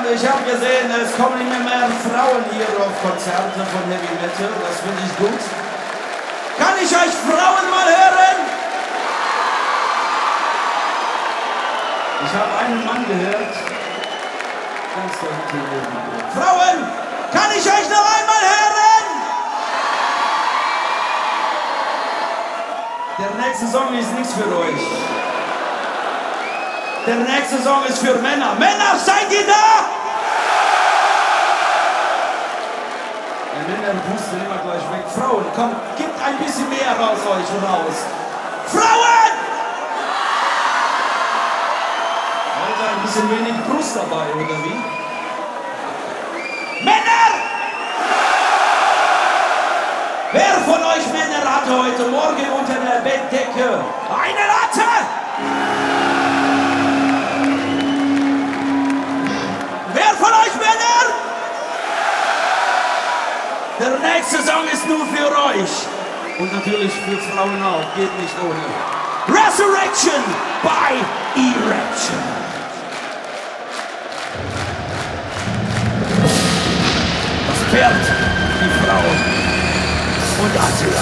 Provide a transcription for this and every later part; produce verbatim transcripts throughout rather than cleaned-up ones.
ich habe gesehen, es kommen immer mehr Frauen hier auf Konzerte von Heavy Metal. Das finde ich gut. Kann ich euch Frauen mal hören? Ich habe einen Mann gehört. Ganz da hinten. Frauen, kann ich euch noch einmal hören? Der nächste Song ist nichts für euch. Der nächste Song ist für Männer. Männer, seid ihr da? Die Männer pusten immer gleich weg. Frauen, kommt, gebt ein bisschen mehr aus euch raus. Frauen! Alter, ein bisschen wenig Brust dabei, oder wie? Männer! Wer von euch Männer hatte heute Morgen unter der Bettdecke eine Latte? Wer von euch Männer? Der nächste Song ist nur für euch. Und natürlich für Frauen auch, geht nicht ohne. Resurrection by Erection. Das Pferd, die Frau und Attila.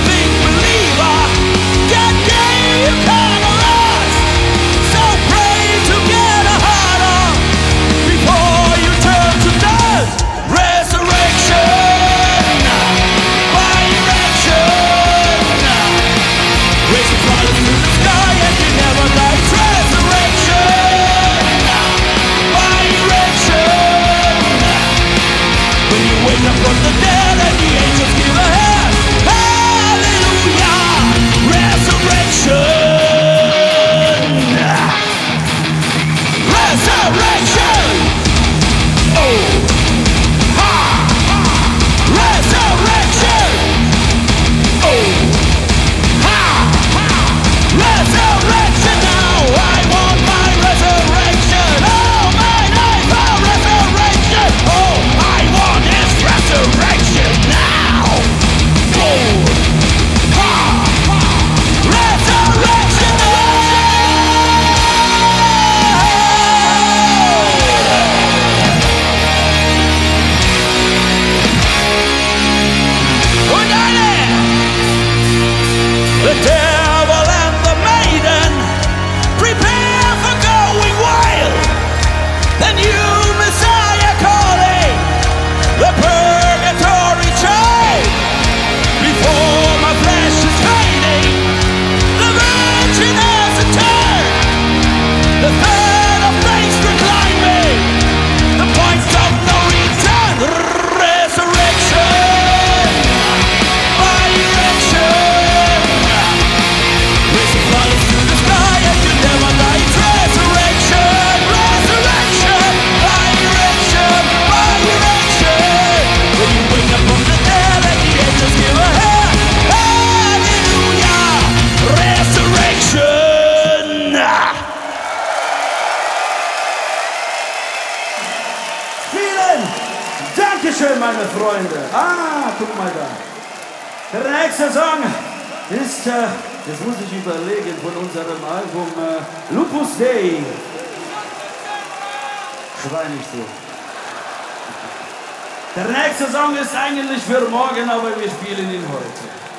So brave. Dankeschön, meine Freunde. Ah, guck mal da. Der nächste Song ist, äh, das muss ich überlegen, von unserem Album äh, Lupus Dei. Schrei nicht so. Der nächste Song ist eigentlich für morgen, aber wir spielen ihn heute.